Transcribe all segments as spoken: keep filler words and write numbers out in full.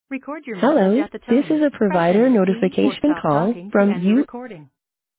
Record your message Hello, at the this tone. is a Press provider any key or notification stop call talking to from end the you. recording.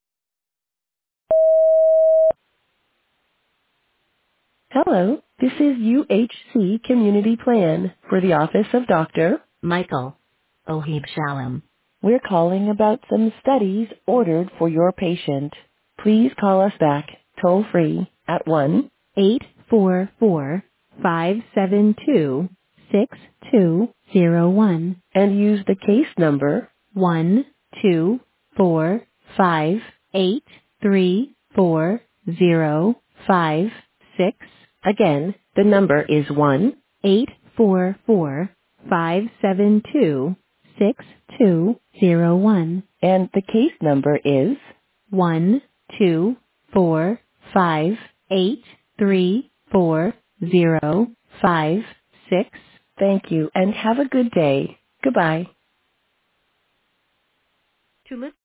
Hello, this is U H C Community Plan for the Office of Doctor Michael Ohib Shalom. We're calling about some studies ordered for your patient. Please call us back toll free at one eight four four, five seven two, six two zero one and use the case number one two four five eight three four zero five six. Again, the number is one eight four four five seven two six two zero one and the case number is one two four five eight three four zero five six. Thank you and have a good day. Goodbye. To listen